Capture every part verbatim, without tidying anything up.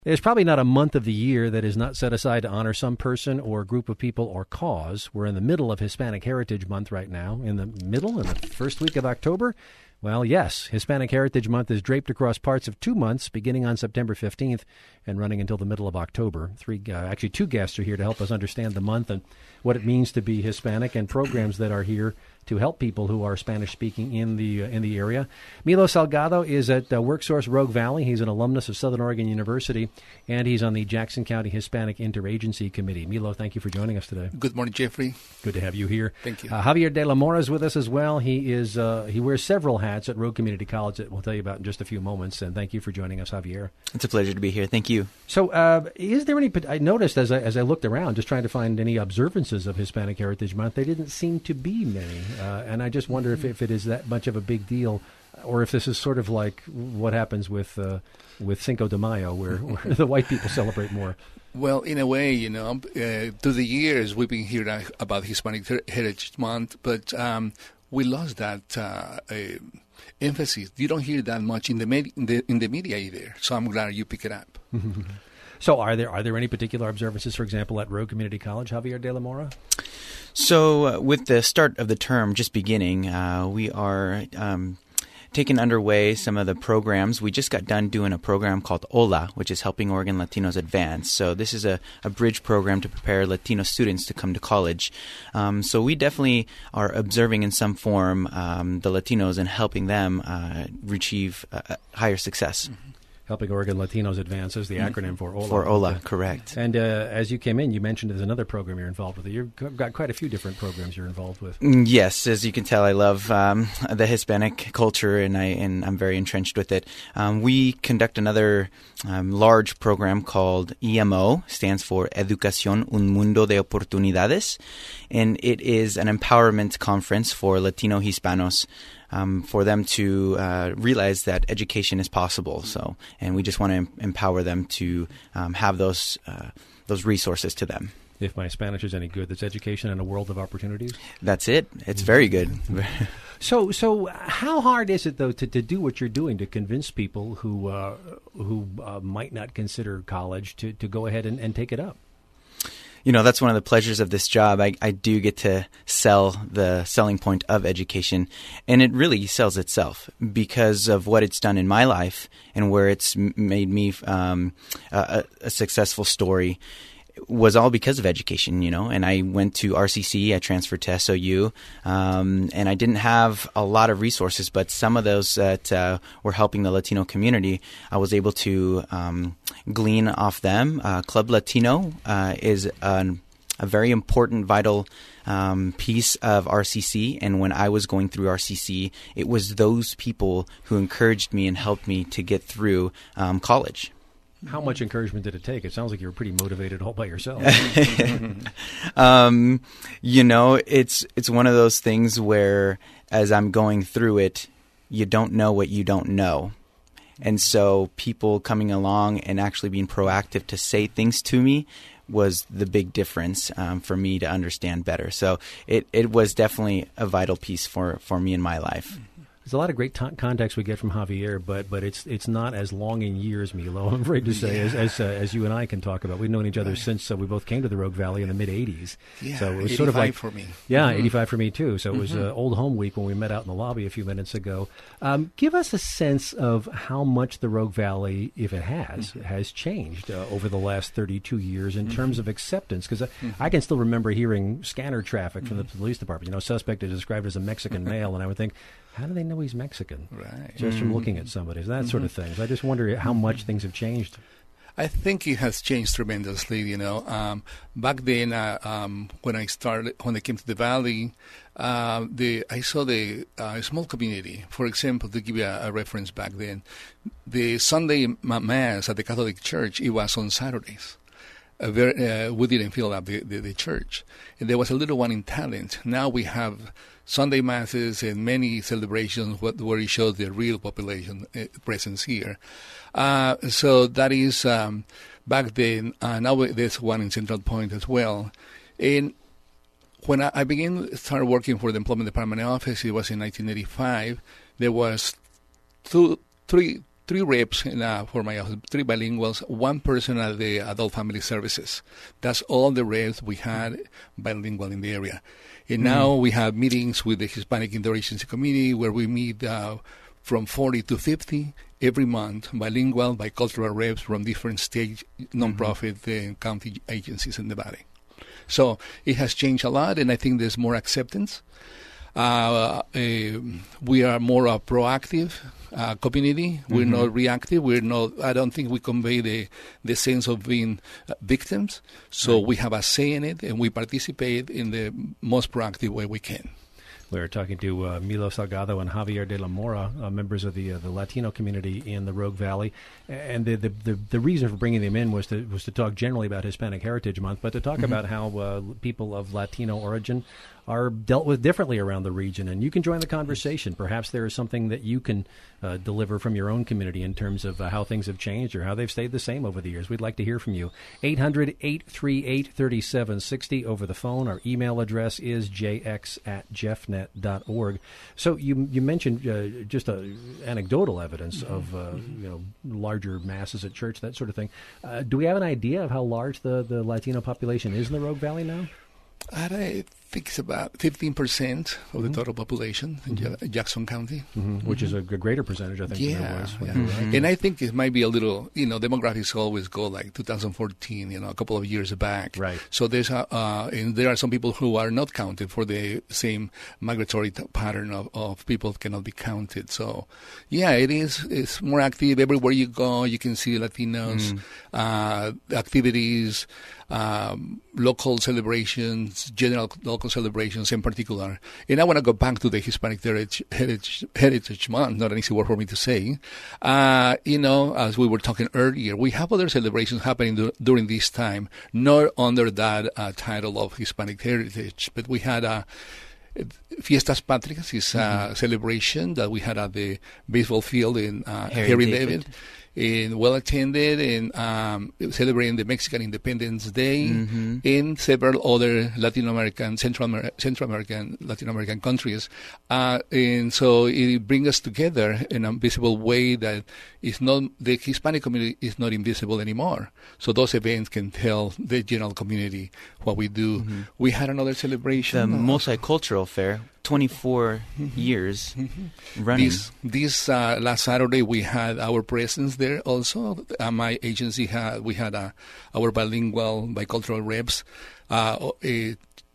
There's probably not a month of the year that is not set aside to honor some person or group of people or cause. We're in the middle of Hispanic Heritage Month right now. In the middle, in the first week of October? Well, yes, Hispanic Heritage Month is draped across parts of two months, beginning on September fifteenth and running until the middle of October. Three, uh, actually, two guests are here to help us understand the month and what it means to be Hispanic, and programs that are here to help people who are Spanish-speaking in the uh, in the area. Milo Salgado is at uh, WorkSource Rogue Valley. He's an alumnus of Southern Oregon University, and he's on the Jackson County Hispanic Interagency Committee. Milo, thank you for joining us today. Good morning, Jeffrey. Good to have you here. Thank you. Uh, Javier De La Mora is with us as well. He is uh, he wears several hats at Rogue Community College that we'll tell you about in just a few moments, and thank you for joining us, Javier. It's a pleasure to be here. Thank you. So uh, is there any, I noticed as I, as I looked around, just trying to find any observances of Hispanic Heritage Month, there didn't seem to be many, uh, and I just wonder if, if it is that much of a big deal, or if this is sort of like what happens with uh, with Cinco de Mayo, where, where the white people celebrate more. Well, in a way, you know, uh, through the years we've been hearing about Hispanic Heritage Month, but um, we lost that uh, uh, emphasis. You don't hear that much in the, med- in the in the media either. So I'm glad you pick it up. So, are there are there any particular observances, for example, at Rogue Community College, Javier De La Mora? So, uh, with the start of the term just beginning, uh, we are um, taking underway some of the programs. We just got done doing a program called HOLA, which is Helping Oregon Latinos Advance. So this is a, a bridge program to prepare Latino students to come to college. Um, so we definitely are observing in some form um, the Latinos and helping them uh, achieve uh, higher success. Mm-hmm. Helping Oregon Latinos Advance is the acronym for HOLA. For HOLA, correct. And uh, as you came in, you mentioned there's another program you're involved with. You've got quite a few different programs you're involved with. Yes, as you can tell, I love um, the Hispanic culture, and, I, and I'm very entrenched with it. Um, we conduct another um, large program called E M O, stands for Educación Un Mundo de Oportunidades, and it is an empowerment conference for Latino Hispanos. Um, for them to uh, realize that education is possible. So, and we just want to em- empower them to um, have those uh, those resources to them. If my Spanish is any good, that's education in a world of opportunities? That's it. It's very good. So, so how hard is it, though, to, to do what you're doing, to convince people who uh, who uh, might not consider college to, to go ahead and, and take it up? You know, that's one of the pleasures of this job. I, I do get to sell the selling point of education, and it really sells itself because of what it's done in my life and where it's made me um, a, a successful story. Was all because of education, you know, and I went to R C C, I transferred to S O U, um, and I didn't have a lot of resources, but some of those that uh, were helping the Latino community, I was able to um, glean off them. Uh, Club Latino uh, is an, a very important, vital um, piece of R C C, and when I was going through R C C, it was those people who encouraged me and helped me to get through um, college. How much encouragement did it take? It sounds like you were pretty motivated all by yourself. um, you know, it's it's one of those things where as I'm going through it, you don't know what you don't know. And so people coming along and actually being proactive to say things to me was the big difference um, for me to understand better. So it, it was definitely a vital piece for, for me in my life. There's a lot of great t- context we get from Javier, but but it's it's not as long in years, Milo, I'm afraid to say, yeah. as as, uh, as you and I can talk about. We've known each other right. since uh, we both came to the Rogue Valley in the mid-eighties. Yeah, so it was sort of like for me. Yeah, mm-hmm. eighty-five for me, too. So it was mm-hmm. uh, Old Home Week when we met out in the lobby a few minutes ago. Um, give us a sense of how much the Rogue Valley, if it has, mm-hmm. has changed uh, over the last thirty-two years in mm-hmm. terms of acceptance. Because mm-hmm. I, I can still remember hearing scanner traffic mm-hmm. from the police department. You know, suspect is described as a Mexican male, and I would think, how do they know he's Mexican? Right. Just from looking at somebody, that mm-hmm. sort of thing. So I just wonder how much things have changed. I think it has changed tremendously. You know, um, back then uh, um, when I started, when I came to the Valley, uh, the I saw the uh, small community. For example, to give you a, a reference back then, the Sunday Mass at the Catholic Church, it was on Saturdays. Uh, very, uh, we didn't fill up the, the, the church. And there was a little one in Talent. Now we have Sunday Masses and many celebrations where it shows the real population uh, presence here. Uh, so that is um, back then. Uh, now there's one in Central Point as well. And when I, I began to start working for the Employment Department office, it was in nineteen eighty-five, there was two, three, three reps in, uh, for my office, three bilinguals, one person at the adult family services. That's all the reps we had bilingual in the area. And mm-hmm. now we have meetings with the Hispanic Interagency Committee where we meet uh, from forty to fifty every month, bilingual, bicultural reps from different state, nonprofit, mm-hmm. and county agencies in the valley. So it has changed a lot, and I think there's more acceptance. Uh, uh, we are more a proactive uh, community. We're mm-hmm. not reactive. We're not. I don't think we convey the the sense of being uh, victims. So right. we have a say in it, and we participate in the most proactive way we can. We're talking to uh, Milo Salgado and Javier de la Mora, uh, members of the uh, the Latino community in the Rogue Valley, and the, the the the reason for bringing them in was to was to talk generally about Hispanic Heritage Month, but to talk mm-hmm. about how uh, people of Latino origin are dealt with differently around the region. And you can join the conversation. Perhaps there is something that you can uh, deliver from your own community in terms of uh, how things have changed or how they've stayed the same over the years. We'd like to hear from you. eight hundred, eight three eight, three seven six zero over the phone. Our email address is j x at jeffnet dot org. So you you mentioned uh, just uh, anecdotal evidence of uh, you know larger masses at church, that sort of thing. Uh, do we have an idea of how large the, the Latino population is in the Rogue Valley now? I think it's about fifteen percent of the mm-hmm. total population in mm-hmm. Jackson County. Mm-hmm. Mm-hmm. Which is a greater percentage, I think, yeah, than it was. Yeah. Mm-hmm. And I think it might be a little, you know, demographics always go like two thousand fourteen, you know, a couple of years back. Right. So there's a, uh, and there are some people who are not counted for the same migratory t- pattern of, of people cannot be counted. So, yeah, it is. It's more active. Everywhere you go, you can see Latinos, mm. uh, activities, um, local celebrations, general local celebrations in particular. And I want to go back to the Hispanic Heritage, Heritage, Heritage Month, not an easy word for me to say. Uh, you know, as we were talking earlier, we have other celebrations happening du- during this time, not under that uh, title of Hispanic Heritage, but we had a Fiestas Patrias is a mm-hmm. celebration that we had at the baseball field in uh, Harry, Harry David. David. And well attended, and um, celebrating the Mexican Independence Day, mm-hmm. in several other Latin American, Central, Amer- Central American, Latin American countries. Uh, and so it brings us together in a visible way that is not, the Hispanic community is not invisible anymore. So those events can tell the general community what we do. Mm-hmm. We had another celebration. The uh, multicultural fair. twenty-four mm-hmm. years mm-hmm. running. This, this uh, last Saturday we had our presence there also. Uh, my agency had we had uh, our bilingual, bicultural reps uh, uh,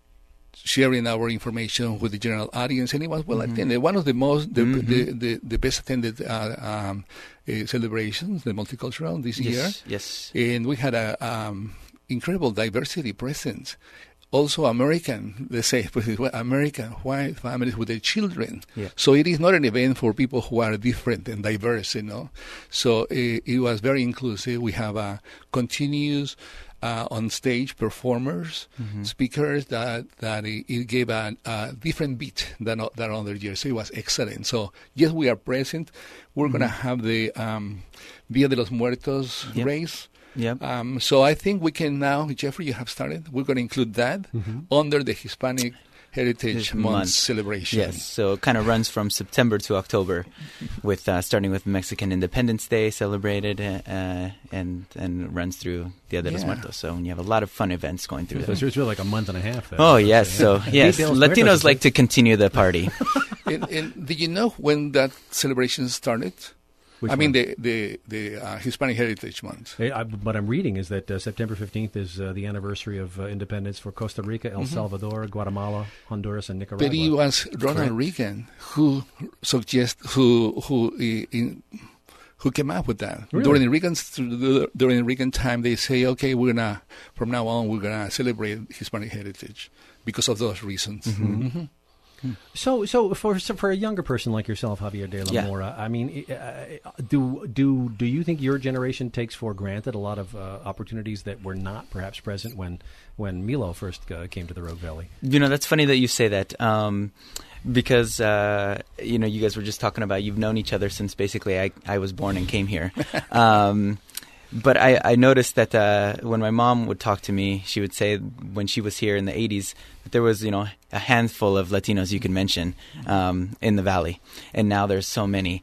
sharing our information with the general audience, and it was well mm-hmm. attended. One of the most, the mm-hmm. the, the, the best attended uh, um, uh, celebrations, the multicultural this yes. year. Yes, and we had a um, incredible diversity presence. Also American, let's say, American white families with their children. Yeah. So it is not an event for people who are different and diverse, you know. So it, it was very inclusive. We have a continuous uh, on-stage performers, mm-hmm. speakers that that it, it gave a, a different beat than than other years. So it was excellent. So yes, we are present. We're mm-hmm. going to have the um, Dia de los Muertos yep. race. Yep. Um, so I think we can now, Jeffrey, you have started. We're going to include that mm-hmm. under the Hispanic Heritage Month, month celebration. Yes, so it kind of runs from September to October, with uh, starting with Mexican Independence Day celebrated, uh, and and runs through Dia de los yeah. Muertos. So you have a lot of fun events going through. So there. it's really like a month and a half. Then. Oh yes, so yes, Latinos like to continue the party. and, and did you know when that celebration started? Which I mean, one? the the, the uh, Hispanic Heritage Month. I, I, what I'm reading is that uh, September fifteenth is uh, the anniversary of uh, independence for Costa Rica, El mm-hmm. Salvador, Guatemala, Honduras, and Nicaragua. But it was Ronald Correct. Reagan who suggest who who in, who came up with that. Really? During the Reagan's during the Reagan time, they say, okay, we're gonna from now on we're gonna celebrate Hispanic heritage because of those reasons. Mm-hmm. Mm-hmm. So, so for for a younger person like yourself, Javier de la yeah. Mora, I mean, uh, do do do you think your generation takes for granted a lot of uh, opportunities that were not perhaps present when when Milo first uh, came to the Rogue Valley? You know, that's funny that you say that. Um, Because, uh, you know, you guys were just talking about you've known each other since basically I, I was born and came here. Um, But I, I noticed that uh, when my mom would talk to me, she would say when she was here in the eighties that there was, you know, a handful of Latinos you could mention um, in the Valley, and now there's so many.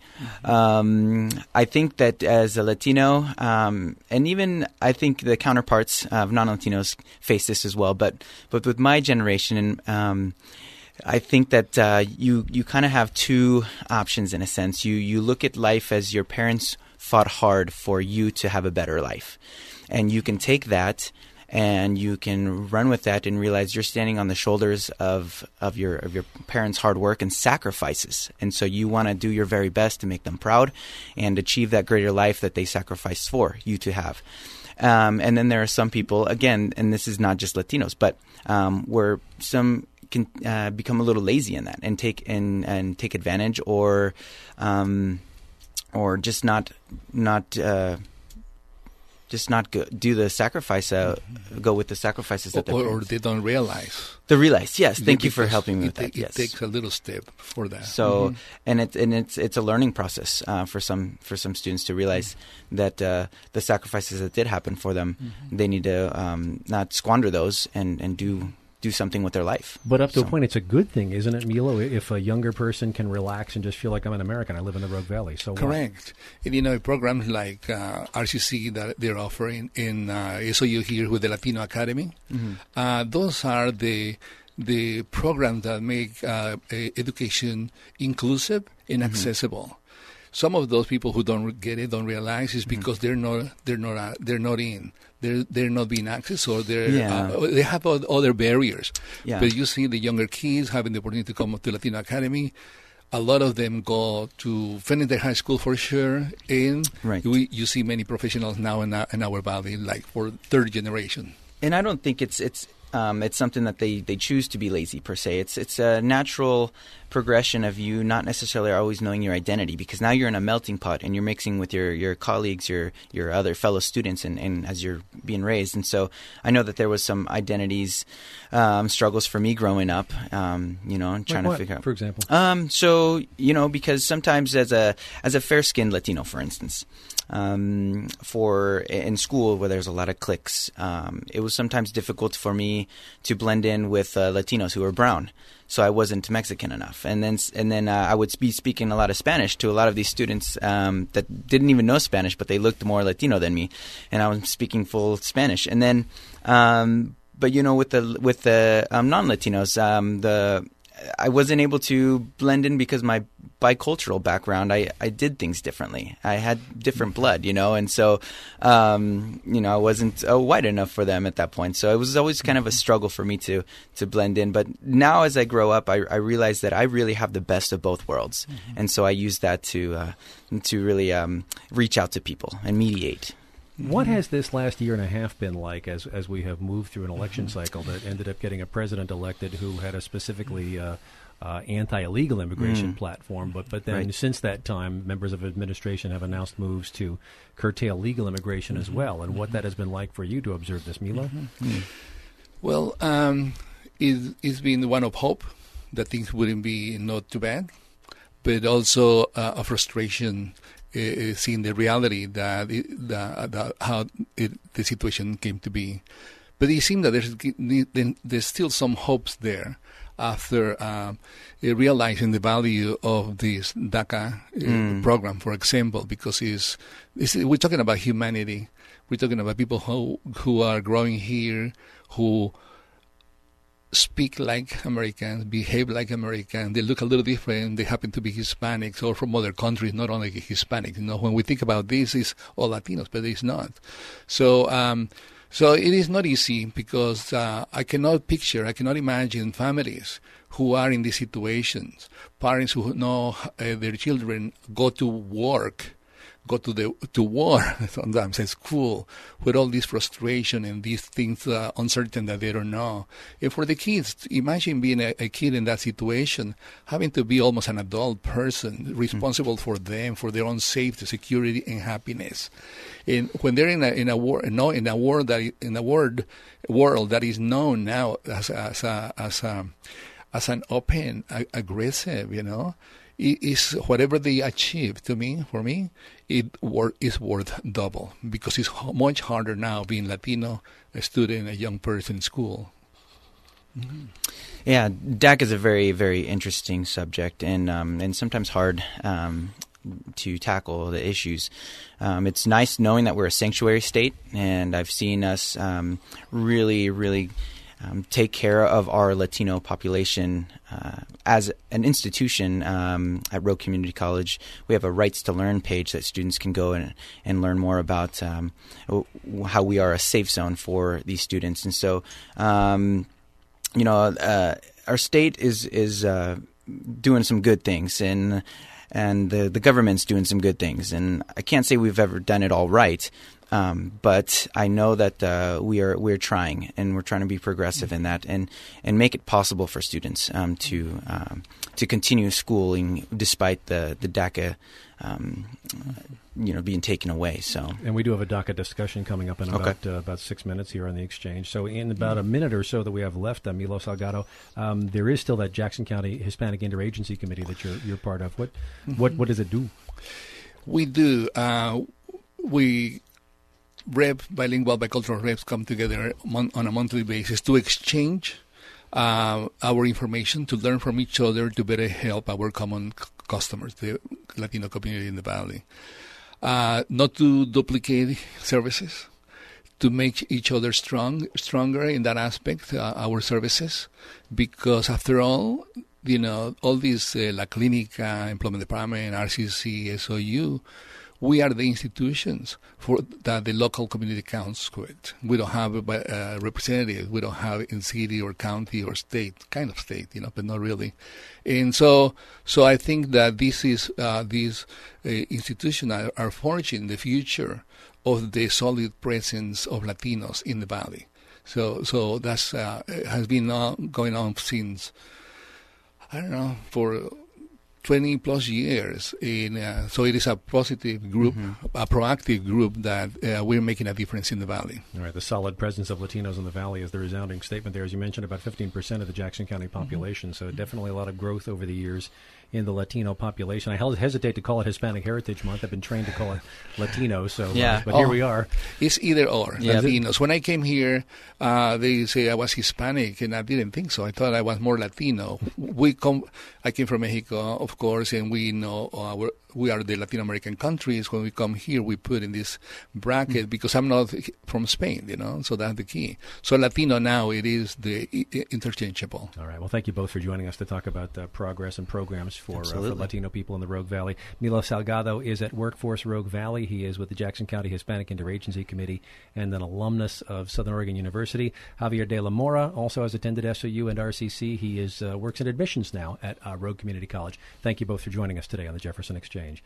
Um, I think that as a Latino, um, and even I think the counterparts of non-Latinos face this as well, but but with my generation, um, I think that uh, you you kind of have two options in a sense. You you look at life as your parents fought hard for you to have a better life. And you can take that and you can run with that and realize you're standing on the shoulders of, of your of your parents' hard work and sacrifices. And so you want to do your very best to make them proud and achieve that greater life that they sacrificed for you to have. Um, and then there are some people, again, and this is not just Latinos, but um, where some can uh, become a little lazy in that and take and, and take advantage or um, or just not not uh, just not go, do the sacrifice, uh, go with the sacrifices that or, they're or they don't realize. They realize, yes. Thank yeah, you for helping me with it, that. Yes, it takes a little step for that. So, mm-hmm. and it's and it's it's a learning process uh, for some for some students to realize mm-hmm. that uh, the sacrifices that did happen for them, mm-hmm. they need to um, not squander those and and do. do something with their life. But up to so. a point, it's a good thing, isn't it, Milo, if a younger person can relax and just feel like I'm an American, I live in the Rogue Valley. So correct. What? And, you know, programs like uh, R C C that they're offering in uh, S O U here with the Latino Academy, mm-hmm. uh, those are the the programs that make uh, education inclusive and mm-hmm. accessible. Some of those people who don't get it, don't realize, is because mm-hmm. they're not they're not uh, they're not in. They're they're not being accessed, or they're yeah. uh, they have other barriers. Yeah. But you see the younger kids having the opportunity to come to Latino Academy. A lot of them go to finish their high school for sure, and right. we, you see many professionals now in our, in our valley, like for third generation. And I don't think it's it's um, it's something that they, they choose to be lazy per se. It's it's a natural progression of you not necessarily always knowing your identity, because now you're in a melting pot and you're mixing with your, your colleagues, your your other fellow students, and, and as you're being raised. And so I know that there was some identities um, struggles for me growing up, um, you know, and trying like what, to figure out. For example? Um, so, you know, because sometimes as a as a fair-skinned Latino, for instance, um, for in school where there's a lot of cliques, um, it was sometimes difficult for me to blend in with uh, Latinos who were brown. So I wasn't Mexican enough, and then and then uh, I would be speaking a lot of Spanish to a lot of these students um, that didn't even know Spanish, but they looked more Latino than me, and I was speaking full Spanish. And then, um, but you know, with the with the um, non-Latinos, um, the I wasn't able to blend in because my bicultural background, I, I did things differently. I had different blood, you know, and so, um, you know, I wasn't uh, white enough for them at that point. So it was always kind of a struggle for me to, to blend in. But now as I grow up, I, I realize that I really have the best of both worlds. Mm-hmm. And so I use that to, uh, to really um, reach out to people and mediate. What has this last year and a half been like as as we have moved through an election cycle that ended up getting a president elected who had a specifically uh, uh, anti-illegal immigration mm. platform, but but then right. since that time, members of administration have announced moves to curtail legal immigration mm-hmm. as well, and mm-hmm. what that has been like for you to observe this, Milo? Mm-hmm. Mm. Well, um, it, it's been one of hope that things wouldn't be not too bad, but also uh, a frustration Uh, seeing the reality that, it, that, that how it, the situation came to be. But it seems that there's there's still some hopes there after um, realizing the value of this DACA uh, mm. program, for example, because it's, it's, we're talking about humanity. We're talking about people who who are growing here, who speak like Americans, behave like Americans. They look a little different. They happen to be Hispanics or from other countries, not only Hispanic. You know, when we think about this, it's all Latinos, but it's not. So, um, so it is not easy because uh, I cannot picture, I cannot imagine families who are in these situations, parents who know uh, their children go to work, go to the to war sometimes at school with all this frustration and these things uh, uncertain that they don't know. And for the kids, imagine being a, a kid in that situation, having to be almost an adult person, responsible mm-hmm. for them, for their own safety, security, and happiness. And when they're in a in a war, no, in a world that in a world world that is known now as as a, as a, as an open, a, aggressive, you know. Is whatever they achieve to me, for me, it wor- is worth double because it's ho- much harder now being Latino, a student, a young person in school. Mm-hmm. Yeah, D A C is a very, very interesting subject and um, and sometimes hard um, to tackle the issues. Um, it's nice knowing that we're a sanctuary state, and I've seen us um, really, really um, take care of our Latino population uh, as an institution um, at Rogue Community College. We have a Rights to Learn page that students can go and, and learn more about um, how we are a safe zone for these students. And so, um, you know, uh, our state is is uh, doing some good things, and and the the government's doing some good things. And I can't say we've ever done it all right, um, but I know that uh, we are we're trying, and we're trying to be progressive in that, and, and make it possible for students um, to um, to continue schooling despite the the D A C A. Um, you know, being taken away. So, and we do have a DACA discussion coming up in about okay. uh, about six minutes here on the exchange. So, in about a minute or so that we have left, uh, Milo Salgado, um, there is still that Jackson County Hispanic Interagency Committee that you're you're part of. What mm-hmm. what what does it do? We do. Uh, we rep bilingual bicultural reps come together mon- on a monthly basis to exchange uh, our information, to learn from each other, to better help our common c- customers, the Latino community in the Valley. Uh, not to duplicate services, to make each other strong, stronger in that aspect, uh, our services, because after all, you know, all these uh, La Clínica, Employment Department, R C C, S O U, we are the institutions for that the local community counts with. We don't have a uh, representative. We don't have in city or county or state, kind of state, you know, but not really. And so, so I think that this is uh, these uh, institutions are, are forging the future of the solid presence of Latinos in the Valley. So, so that's uh, has been uh, going on since I don't know for twenty plus years. In, uh, so it is a positive group, mm-hmm. a proactive group that uh, we're making a difference in the Valley. All right. The solid presence of Latinos in the Valley is the resounding statement there. As you mentioned, about fifteen percent of the Jackson County population. Mm-hmm. So definitely a lot of growth over the years in the Latino population. I hesitate to call it Hispanic Heritage Month. I've been trained to call it Latino. So, yeah. uh, but oh, here we are. It's either or, yeah. Latinos. When I came here, uh, they say I was Hispanic, and I didn't think so. I thought I was more Latino. We come. I came from Mexico, of course, and we know our, we are the Latin American countries. When we come here, we put in this bracket mm-hmm. because I'm not from Spain, you know, so that's the key. So Latino now, it is the interchangeable. All right. Well, thank you both for joining us to talk about uh, progress and programs for, uh, for Latino people in the Rogue Valley. Milo Salgado is at Workforce Rogue Valley. He is with the Jackson County Hispanic Interagency Committee and an alumnus of Southern Oregon University. Javier De La Mora also has attended S O U and R C C. He is uh, works in admissions now at uh, Rogue Community College. Thank you both for joining us today on the Jefferson Exchange.